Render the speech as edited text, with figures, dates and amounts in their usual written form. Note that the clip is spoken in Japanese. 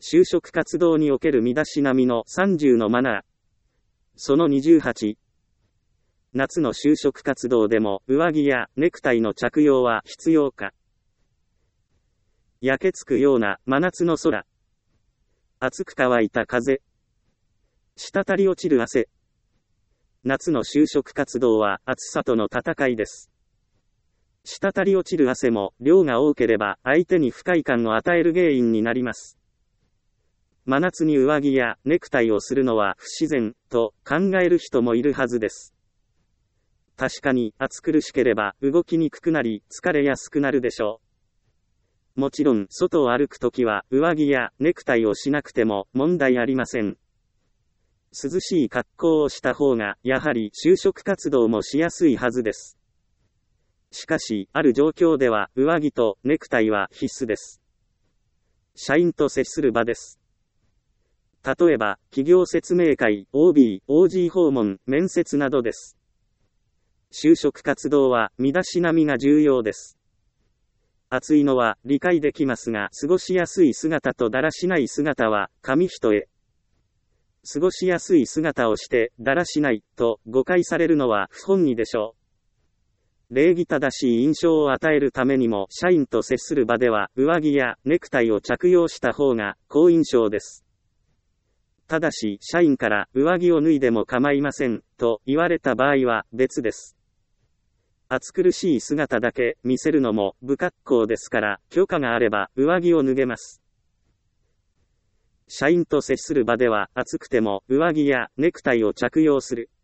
就職活動における身だしなみの30のマナー。その28。夏の就職活動でも上着やネクタイの着用は必要か。焼けつくような真夏の空。熱く乾いた風。滴り落ちる汗。夏の就職活動は暑さとの戦いです。滴り落ちる汗も量が多ければ相手に不快感を与える原因になります。真夏に上着やネクタイをするのは不自然と考える人もいるはずです。確かに暑苦しければ動きにくくなり疲れやすくなるでしょう。もちろん外を歩くときは上着やネクタイをしなくても問題ありません。涼しい格好をした方がやはり就職活動もしやすいはずです。しかしある状況では上着とネクタイは必須です。社員と接する場です。例えば企業説明会、OB、OG 訪問、面接などです。就職活動は身だしなみが重要です。暑いのは理解できますが、過ごしやすい姿とだらしない姿は紙一重。過ごしやすい姿をしてだらしないと誤解されるのは不本意でしょう。礼儀正しい印象を与えるためにも社員と接する場では上着やネクタイを着用した方が好印象です。ただし社員から上着を脱いでも構いませんと言われた場合は別です。暑苦しい姿だけ見せるのも不格好ですから許可があれば上着を脱げます。社員と接する場では暑くても上着やネクタイを着用する。